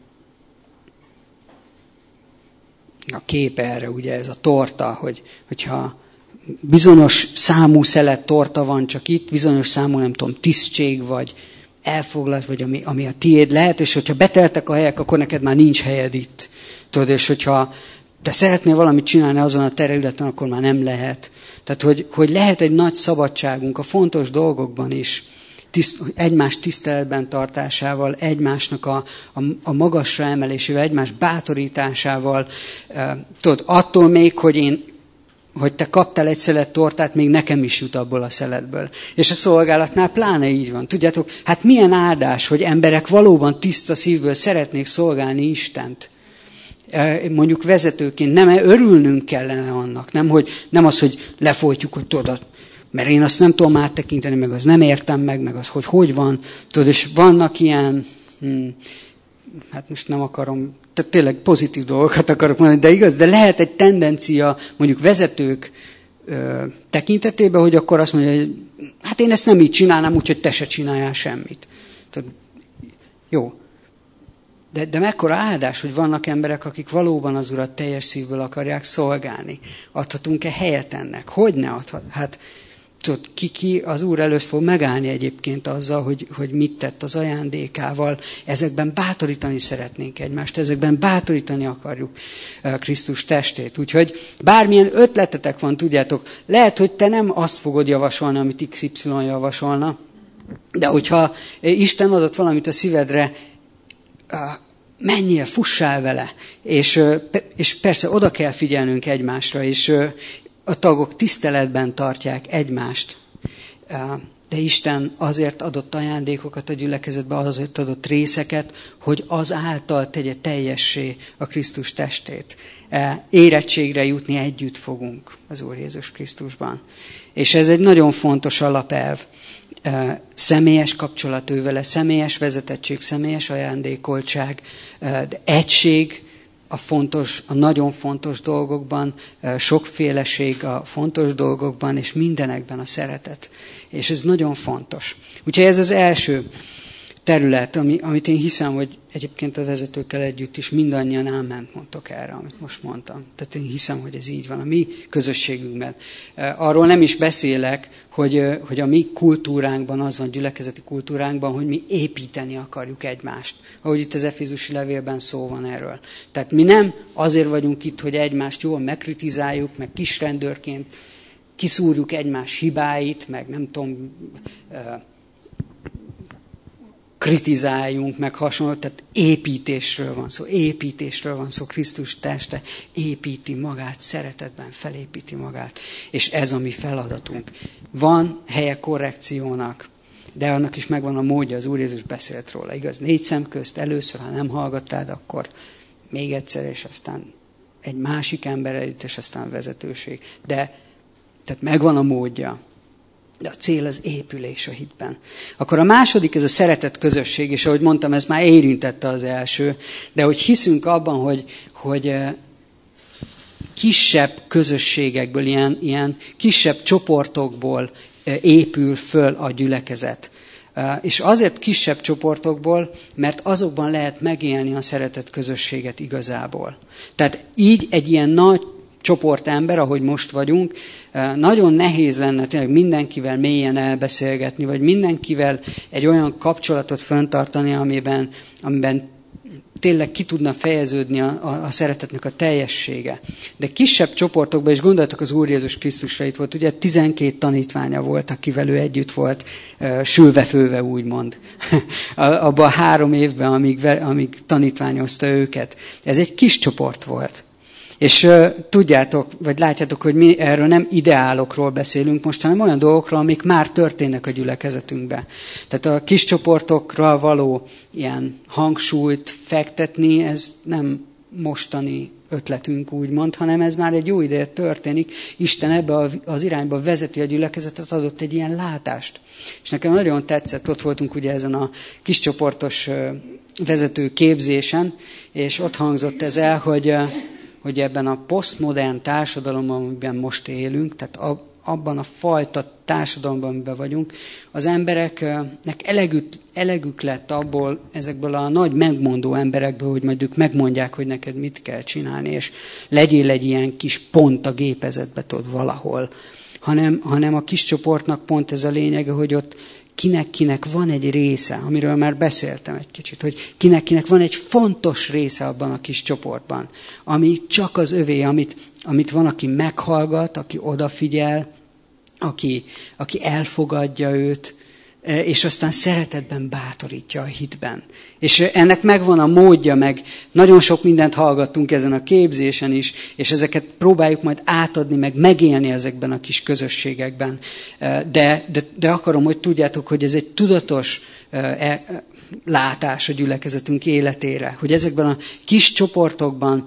a kép erre, ugye ez a torta, hogy, hogyha bizonyos számú szelet torta van csak itt, bizonyos számú, nem tudom, tisztség, vagy elfoglalt, vagy ami, ami a tiéd lehet, és hogyha beteltek a helyek, akkor neked már nincs helyed itt. Tudod, és hogyha te szeretnél valamit csinálni azon a területen, akkor már nem lehet. Tehát, hogy, hogy lehet egy nagy szabadságunk a fontos dolgokban is, tiszt, egymás tiszteletben tartásával, egymásnak a, a, a magasra emelésével, egymás bátorításával. Tudod, attól még, hogy én hogy te kaptál egy szelet tortát, még nekem is jut abból a szeletből. És a szolgálatnál pláne így van. Tudjátok, hát milyen áldás, hogy emberek valóban tiszta szívből szeretnék szolgálni Istent. Mondjuk vezetőként nem örülnünk kellene annak, nem, hogy, nem az, hogy lefolytjuk, hogy tudod, mert én azt nem tudom áttekinteni, meg az nem értem meg, meg az, hogy hogy van. Tudod, és vannak ilyen, hm, hát most nem akarom, tehát tényleg pozitív dolgokat akarok mondani, de igaz, de lehet egy tendencia mondjuk vezetők ö, tekintetében, hogy akkor azt mondja, hogy hát én ezt nem így csinálnám, úgyhogy te se csináljál semmit. Tehát, jó. De, de mekkora áldás, hogy vannak emberek, akik valóban az Urat teljes szívből akarják szolgálni. Adhatunk-e helyet ennek? Hogy ne adhat? Hát tudod, ki, ki az Úr előtt fog megállni egyébként azzal, hogy, hogy mit tett az ajándékával. Ezekben bátorítani szeretnénk egymást, ezekben bátorítani akarjuk Krisztus testét. Úgyhogy bármilyen ötletetek van, tudjátok, lehet, hogy te nem azt fogod javasolni, amit iksz ipszilon javasolna, de hogyha Isten adott valamit a szívedre, menjél, fussál vele, és, és persze oda kell figyelnünk egymásra, és a tagok tiszteletben tartják egymást. De Isten azért adott ajándékokat a gyülekezetbe, azért adott részeket, hogy az által tegye teljessé a Krisztus testét. Érettségre jutni együtt fogunk az Úr Jézus Krisztusban. És ez egy nagyon fontos alapelv. Személyes kapcsolat ő vele, személyes vezetettség, személyes ajándékoltság, de egység a fontos, a nagyon fontos dolgokban, sokféleség a fontos dolgokban, és mindenekben a szeretet. És ez nagyon fontos. Úgyhogy ez az első terület, ami, amit én hiszem, hogy egyébként a vezetőkkel együtt is mindannyian áment mondtok erre, amit most mondtam. Tehát én hiszem, hogy ez így van a mi közösségünkben. Arról nem is beszélek, hogy, hogy a mi kultúránkban az van, gyülekezeti kultúránkban, hogy mi építeni akarjuk egymást. Ahogy itt az Efézusi levélben szó van erről. Tehát mi nem azért vagyunk itt, hogy egymást jól megkritizáljuk, meg kisrendőrként kiszúrjuk egymás hibáit, meg nem tudom... kritizáljunk, meg hasonló, tehát építésről van szó, építésről van szó, Krisztus teste építi magát, szeretetben felépíti magát, és ez a mi feladatunk. Van helye korrekciónak, de annak is megvan a módja, az Úr Jézus beszélt róla, igaz? Négy szem közt először, ha nem hallgat rád, akkor még egyszer, és aztán egy másik ember előtt, és aztán vezetőség. De tehát megvan a módja. De a cél az épülés a hitben. Akkor a második, ez a szeretet közösség, és ahogy mondtam, ez már érintette az első, de hogy hiszünk abban, hogy, hogy kisebb közösségekből, ilyen, ilyen kisebb csoportokból épül föl a gyülekezet. És azért kisebb csoportokból, mert azokban lehet megélni a szeretet közösséget igazából. Tehát így egy ilyen nagy csoport ember, ahogy most vagyunk, nagyon nehéz lenne tényleg mindenkivel mélyen elbeszélgetni, vagy mindenkivel egy olyan kapcsolatot fenntartani, amiben, amiben tényleg ki tudna fejeződni a, a, a szeretetnek a teljessége. De kisebb csoportokban, és gondoltok az Úr Jézus Krisztusra, itt volt, ugye tizenkét tanítványa volt, akivel ő együtt volt, sülve-főve úgymond. Abban a három évben, amíg, amíg tanítványozta őket. Ez egy kis csoport volt. És uh, tudjátok, vagy látjátok, hogy mi erről nem ideálokról beszélünk most, hanem olyan dolgokról, amik már történnek a gyülekezetünkben. Tehát a kis csoportokra való ilyen hangsúlyt fektetni, ez nem mostani ötletünk úgymond, hanem ez már egy jó ideje történik. Isten ebbe az irányba vezeti a gyülekezetet, adott egy ilyen látást. És nekem nagyon tetszett, ott voltunk ugye ezen a kis csoportos vezető képzésen, és ott hangzott ez el, hogy hogy ebben a posztmodern társadalomban, amiben most élünk, tehát abban a fajta társadalomban, amiben vagyunk, az embereknek elegük, elegük lett abból, ezekből a nagy megmondó emberekből, hogy majd ők megmondják, hogy neked mit kell csinálni, és legyél egy ilyen kis pont a gépezetbe, tudod, valahol. Hanem, hanem a kis csoportnak pont ez a lényege, hogy ott kinek-kinek van egy része, amiről már beszéltem egy kicsit, hogy kinek-kinek van egy fontos része abban a kis csoportban, ami csak az övé, amit, amit van, aki meghallgat, aki odafigyel, aki, aki elfogadja őt, és aztán szeretetben bátorítja a hitben. És ennek megvan a módja, meg nagyon sok mindent hallgattunk ezen a képzésen is, és ezeket próbáljuk majd átadni, meg megélni ezekben a kis közösségekben. De, de, de akarom, hogy tudjátok, hogy ez egy tudatos e, látás a gyülekezetünk életére, hogy ezekben a kis csoportokban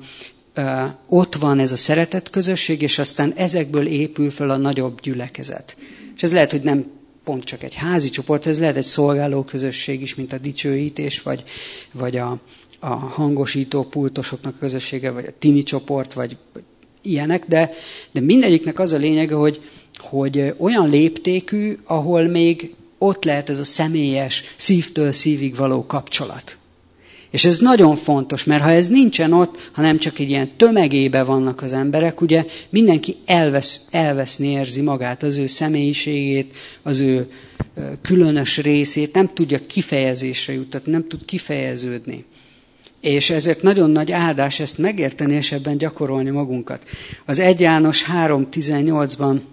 e, ott van ez a szeretet közösség, és aztán ezekből épül fel a nagyobb gyülekezet. És ez lehet, hogy nem pont csak egy házi csoport, ez lehet egy szolgáló közösség is, mint a dicsőítés, vagy, vagy a, a hangosító pultosoknak a közössége, vagy a tini csoport, vagy ilyenek, de, de mindegyiknek az a lényege, hogy, hogy olyan léptékű, ahol még ott lehet ez a személyes, szívtől szívig való kapcsolat. És ez nagyon fontos, mert ha ez nincsen ott, hanem csak egy ilyen tömegébe vannak az emberek, ugye mindenki elvesz, elveszni érzi magát, az ő személyiségét, az ő különös részét, nem tudja kifejezésre juttatni, nem tud kifejeződni. És ezért nagyon nagy áldás ezt megérteni, és ebben gyakorolni magunkat. Az egy János három tizennyolcban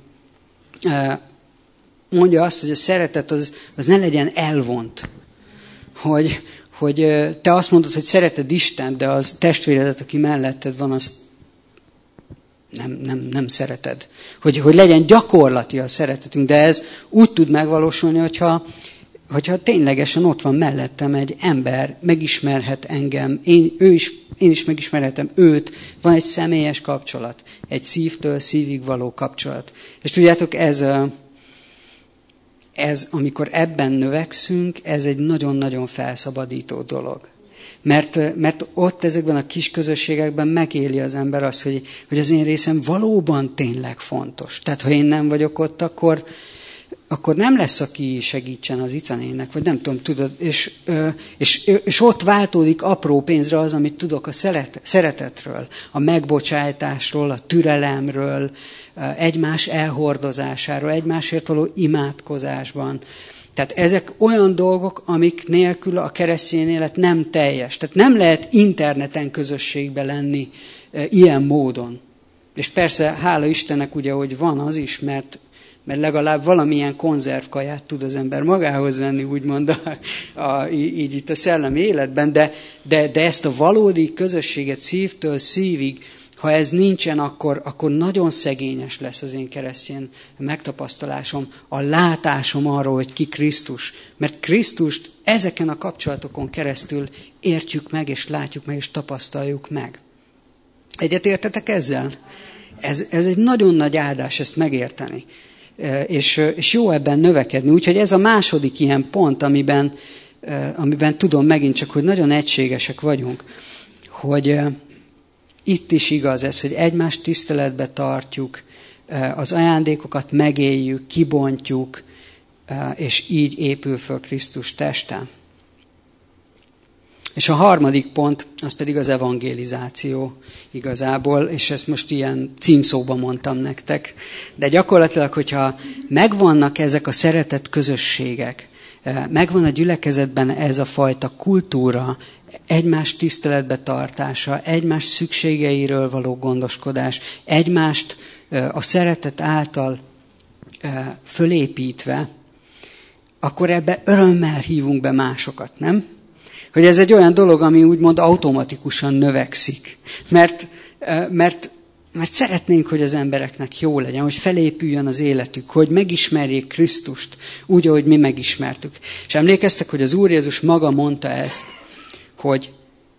mondja azt, hogy a szeretet az, az ne legyen elvont, hogy hogy te azt mondod, hogy szereted Istent, de az testvéredet, aki melletted van, azt nem, nem, nem szereted. Hogy, hogy legyen gyakorlati a szeretetünk, de ez úgy tud megvalósulni, hogyha, hogyha ténylegesen ott van mellettem egy ember, megismerhet engem, én, ő is, én is megismerhetem őt, van egy személyes kapcsolat, egy szívtől szívig való kapcsolat. És tudjátok, ez, ez amikor ebben növekszünk, ez egy nagyon-nagyon felszabadító dolog. Mert, mert ott ezekben a kis közösségekben megéli az ember azt, hogy, hogy az én részem valóban tényleg fontos. Tehát ha én nem vagyok ott, akkor, akkor nem lesz, aki segítsen az icanének, vagy nem tudom, tudod. És, és, és ott váltódik apró pénzre az, amit tudok a szeret, szeretetről, a megbocsájtásról, a türelemről, egymás elhordozásáról, egymásért való imádkozásban. Tehát ezek olyan dolgok, amik nélkül a keresztény élet nem teljes. Tehát nem lehet interneten közösségbe lenni e, ilyen módon. És persze, hála Istennek ugye, hogy van az is, mert, mert legalább valamilyen konzervkaját tud az ember magához venni, úgymond a, a, így itt a szellemi életben, de, de, de ezt a valódi közösséget szívtől szívig, ha ez nincsen, akkor, akkor nagyon szegényes lesz az én keresztény megtapasztalásom, a látásom arról, hogy ki Krisztus. Mert Krisztust ezeken a kapcsolatokon keresztül értjük meg, és látjuk meg, és tapasztaljuk meg. Egyetértetek ezzel? Ez, ez egy nagyon nagy áldás ezt megérteni. És, és jó ebben növekedni. Úgyhogy ez a második ilyen pont, amiben, amiben tudom megint csak, hogy nagyon egységesek vagyunk, hogy itt is igaz ez, hogy egymást tiszteletbe tartjuk, az ajándékokat megéljük, kibontjuk, és így épül föl Krisztus teste. És a harmadik pont, az pedig az evangelizáció igazából, és ezt most ilyen címszóban mondtam nektek. De gyakorlatilag, hogyha megvannak ezek a szeretett közösségek, megvan a gyülekezetben ez a fajta kultúra, egymás tiszteletbe tartása, egymás szükségeiről való gondoskodás, egymást a szeretet által fölépítve, akkor ebbe örömmel hívunk be másokat, nem? Hogy ez egy olyan dolog, ami úgymond automatikusan növekszik. Mert, mert, mert szeretnénk, hogy az embereknek jó legyen, hogy felépüljön az életük, hogy megismerjék Krisztust úgy, ahogy mi megismertük. És emlékeztek, hogy az Úr Jézus maga mondta ezt, hogy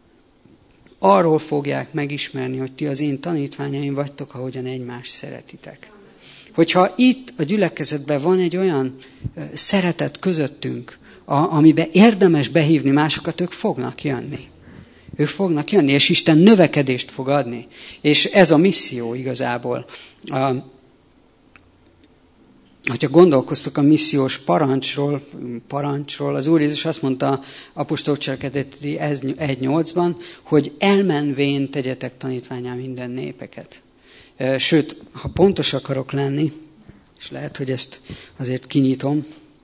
arról fogják megismerni, hogy ti az én tanítványaim vagytok, ahogyan egymást szeretitek. Hogyha itt a gyülekezetben van egy olyan szeretet közöttünk, a, amiben érdemes behívni másokat, ők fognak jönni. Ők fognak jönni, és Isten növekedést fog adni. És ez a misszió igazából. A, hogyha gondolkoztok a missziós parancsról, parancsról, az Úr Jézus azt mondta apostolok cselekedeti egy nyolcban, hogy elmenvén tegyetek tanítvánnyá minden népeket. Sőt, ha pontos akarok lenni, és lehet, hogy ezt azért kinyitom,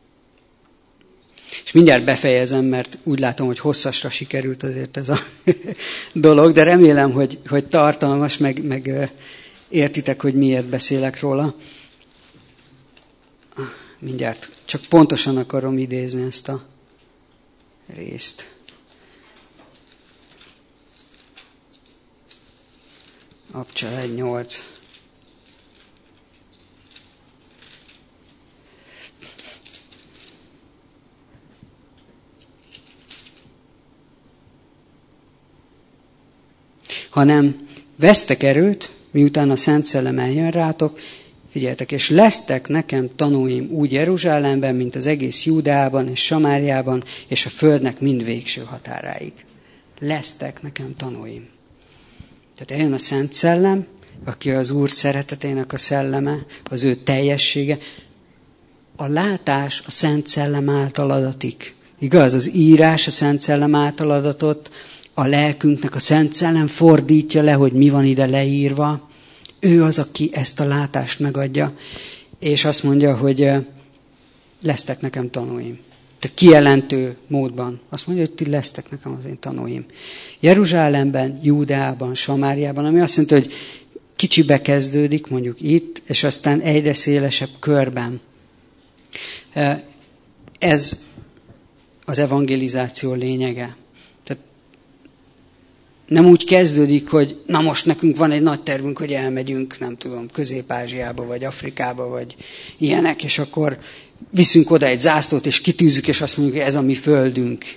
és mindjárt befejezem, mert úgy látom, hogy hosszasra sikerült azért ez a dolog, de remélem, hogy, hogy tartalmas, meg, meg értitek, hogy miért beszélek róla. Mindjárt csak pontosan akarom idézni ezt a részt. Abcsel egy nyolc. Hanem vesztek erőt, miután a Szent Szellem eljön rátok, figyeljetek, és lesztek nekem tanúim úgy Jeruzsálemben, mint az egész Júdeában és Samáriában, és a földnek mind végső határáig. Lesztek nekem tanúim. Tehát eljön a Szent Szellem, aki az Úr szeretetének a szelleme, az ő teljessége. A látás a Szent Szellem által adatik. Igaz? Az írás a Szent Szellem által adatott, a lelkünknek a Szent Szellem fordítja le, hogy mi van ide leírva. Ő az, aki ezt a látást megadja, és azt mondja, hogy lesztek nekem tanúim. Tehát kijelentő módban. Azt mondja, hogy ti lesztek nekem az én tanúim. Jeruzsálemben, Júdeában, Samáriában, ami azt mondja, hogy kicsibe kezdődik, mondjuk itt, és aztán egyre szélesebb körben. Ez az evangelizáció lényege. Tehát nem úgy kezdődik, hogy na most nekünk van egy nagy tervünk, hogy elmegyünk, nem tudom, Közép-Ázsiába, vagy Afrikába, vagy ilyenek, és akkor viszünk oda egy zászlót, és kitűzzük, és azt mondjuk, hogy ez a mi földünk.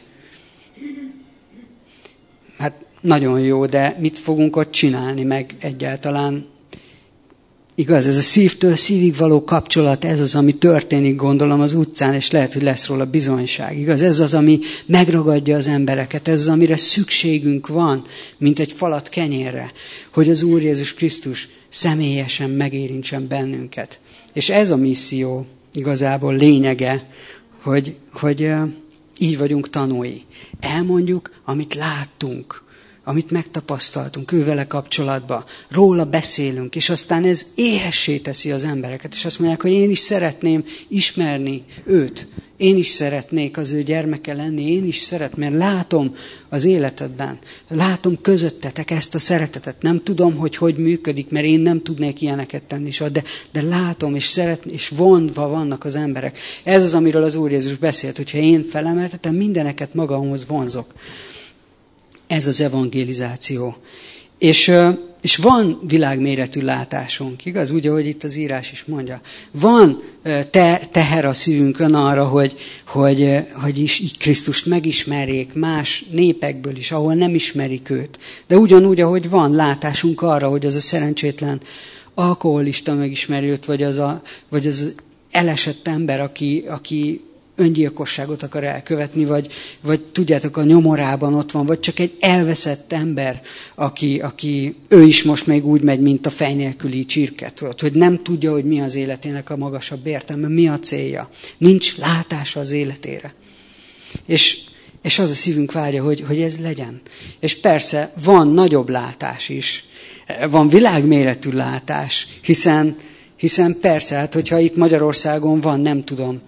Hát nagyon jó, de mit fogunk ott csinálni, meg egyáltalán igaz, ez a szívtől szívig való kapcsolat, ez az, ami történik, gondolom, az utcán, és lehet, hogy lesz róla bizonyság. Igaz, ez az, ami megragadja az embereket, ez az, amire szükségünk van, mint egy falat kenyérre, hogy az Úr Jézus Krisztus személyesen megérintsen bennünket. És ez a misszió igazából lényege, hogy, hogy így vagyunk tanúi. Elmondjuk, amit láttunk, amit megtapasztaltunk ővele kapcsolatban, róla beszélünk, és aztán ez éhessé teszi az embereket, és azt mondják, hogy én is szeretném ismerni őt, én is szeretnék az ő gyermeke lenni, én is szeretném, mert látom az életedben, látom közöttetek ezt a szeretetet, nem tudom, hogy hogy működik, mert én nem tudnék ilyeneket tenni, de, de látom, és szeretném, és vonva vannak az emberek. Ez az, amiről az Úr Jézus beszélt, hogyha én felemeltetem, mindeneket magamhoz vonzok. Ez az evangelizáció. És, és van világméretű látásunk, igaz? Úgy, ahogy itt az írás is mondja. Van te, teher a szívünkön arra, hogy, hogy, hogy is így Krisztust megismerjék más népekből is, ahol nem ismerik őt. De ugyanúgy, ahogy van látásunk arra, hogy az a szerencsétlen alkoholista megismeri őt, vagy az, a, vagy az elesett ember, aki, aki öngyilkosságot akar elkövetni, vagy, vagy tudjátok, a nyomorában ott van, vagy csak egy elveszett ember, aki, aki ő is most még úgy megy, mint a fej nélküli csirke, tudod, hogy nem tudja, hogy mi az életének a magasabb értelme, mi a célja. Nincs látása az életére. És, és az a szívünk vágya, hogy, hogy ez legyen. És persze van nagyobb látás is, van világméretű látás, hiszen, hiszen persze, hát hogyha itt Magyarországon van, nem tudom,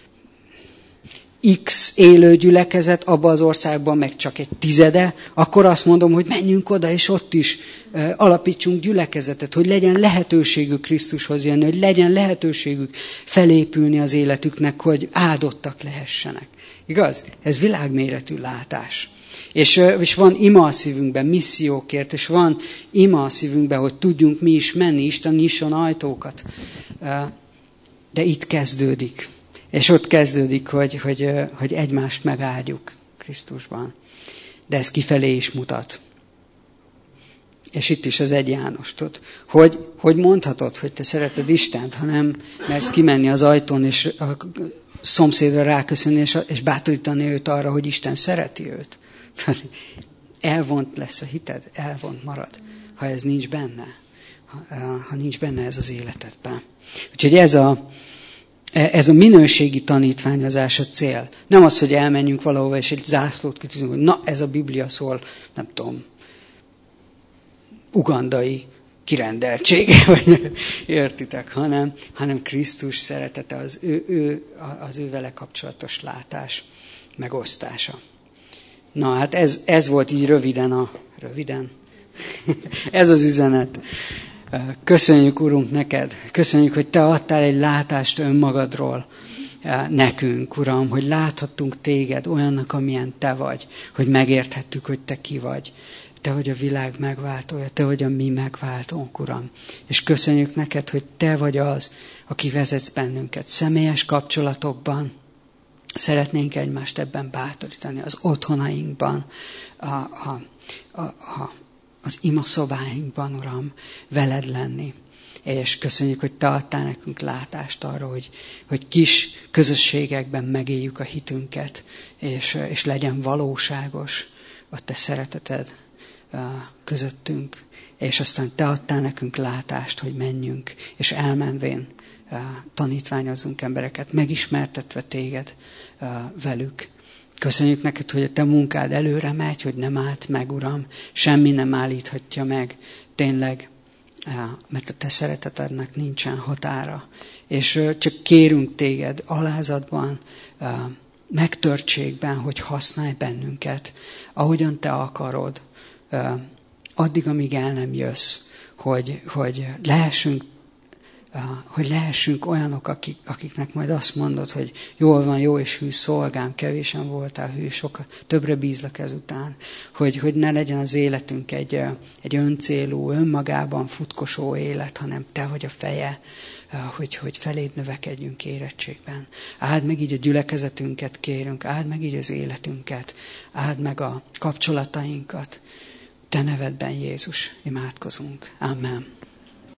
X élő gyülekezet, abban az országban meg csak egy tizede, akkor azt mondom, hogy menjünk oda, és ott is uh, alapítsunk gyülekezetet, hogy legyen lehetőségük Krisztushoz jönni, hogy legyen lehetőségük felépülni az életüknek, hogy áldottak lehessenek. Igaz? Ez világméretű látás. És, uh, és van ima a szívünkben missziókért, és van ima a szívünkben, hogy tudjunk mi is menni, Isten nyisson ajtókat. Uh, de itt kezdődik. És ott kezdődik, hogy, hogy, hogy egymást megáldjuk Krisztusban. De ez kifelé is mutat. És itt is az egy Jánostot. Hogy, hogy mondhatod, hogy te szereted Istent, ha nem mersz kimenni az ajtón, és a szomszédra ráköszönni, és, és bátorítani őt arra, hogy Isten szereti őt. Elvont lesz a hited, elvont marad, ha ez nincs benne. Ha, ha nincs benne ez az életedben. Úgyhogy ez a Ez a minőségi tanítványozás a cél. Nem az, hogy elmenjünk valahova, és egy zászlót kitűzünk, hogy na, ez a Biblia szól, nem tudom, ugandai kirendeltsége, vagy értitek, hanem, hanem Krisztus szeretete, az ő, ő, az ő vele kapcsolatos látás, megosztása. Na, hát ez, ez volt így röviden a... Röviden? Ez az üzenet. Köszönjük, Urunk, neked. Köszönjük, hogy te adtál egy látást önmagadról nekünk, Uram, hogy láthattunk téged olyannak, amilyen te vagy, hogy megérthettük, hogy te ki vagy. Te vagy a világ megváltója, te vagy a mi megváltónk, Uram. És köszönjük neked, hogy te vagy az, aki vezetsz bennünket személyes kapcsolatokban. Szeretnénk egymást ebben bátorítani, az otthonainkban, a, a, a, a az imaszobáinkban, Uram, veled lenni. És köszönjük, hogy te adtál nekünk látást arra, hogy, hogy kis közösségekben megéljük a hitünket, és, és legyen valóságos a te szereteted közöttünk. És aztán te adtál nekünk látást, hogy menjünk, és elmenvén tanítványozzunk embereket, megismertetve téged velük. Köszönjük neked, hogy a te munkád előre megy, hogy nem állt meg, Uram, semmi nem állíthatja meg, tényleg, mert a te szeretetednek nincsen határa. És csak kérünk téged alázatban, megtörtségben, hogy használj bennünket, ahogyan te akarod, addig, amíg el nem jössz, hogy, hogy lehessünk hogy lehessünk olyanok, akik, akiknek majd azt mondod, hogy jól van, jó és hű szolgám, kevésen voltál hű, sokat, többre bízlak ezután. Hogy, hogy ne legyen az életünk egy, egy öncélú, önmagában futkosó élet, hanem te vagy a feje, hogy, hogy feléd növekedjünk érettségben. Áld meg így a gyülekezetünket, kérünk, áld meg így az életünket, áld meg a kapcsolatainkat. Te nevedben, Jézus, imádkozunk. Amen.